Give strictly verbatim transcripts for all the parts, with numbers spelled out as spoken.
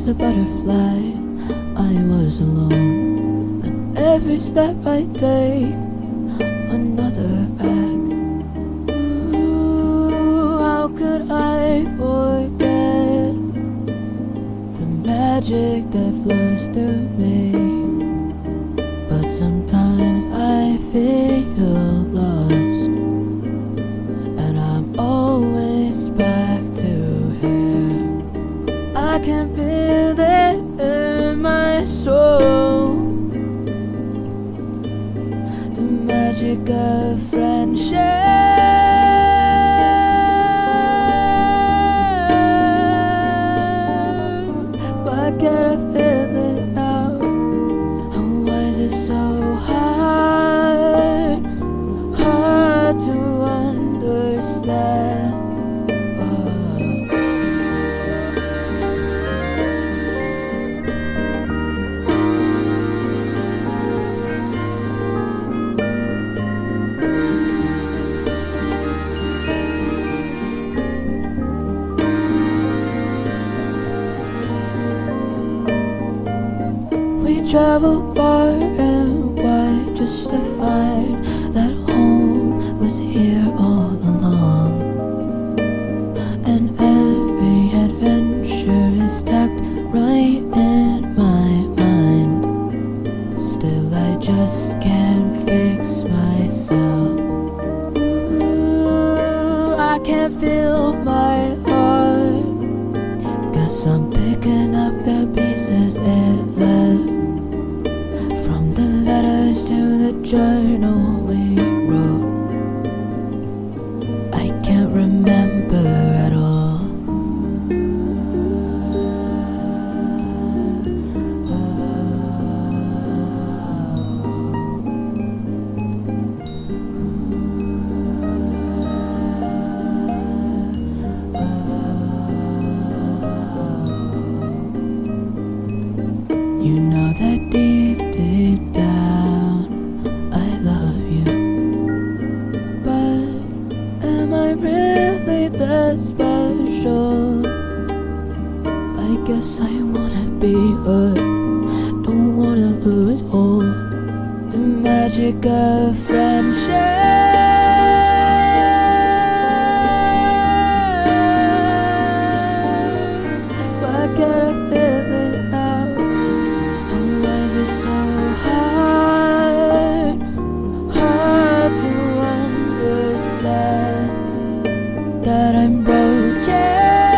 just a butterfly. I was alone, and every step I take, another back. Ooh, how could I forget the magic that flows through me? But sometimes I feel lost, and I'm always back to here. I can feel it in my soul, the magic of friendship. Why can't I feel it now? And why is it so hard, hard to understand? We travel far and wide just to find that home was here all along. And every adventure is tucked right in my mind. Still I just can't fix myself. Ooh, I can't feel my heart. Guess I'm picking up the pieces it left, from the letters to the journal we wrote. I can't remember at all. You know that deep, deep down I love you, but am I really that special? I guess I wanna be but don't wanna lose all the magic of friendship. Why can't I feel it now? So hard, hard to understand that I'm broken.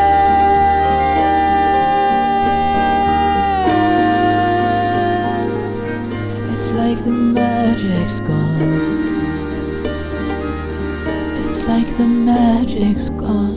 It's like the magic's gone. It's like the magic's gone.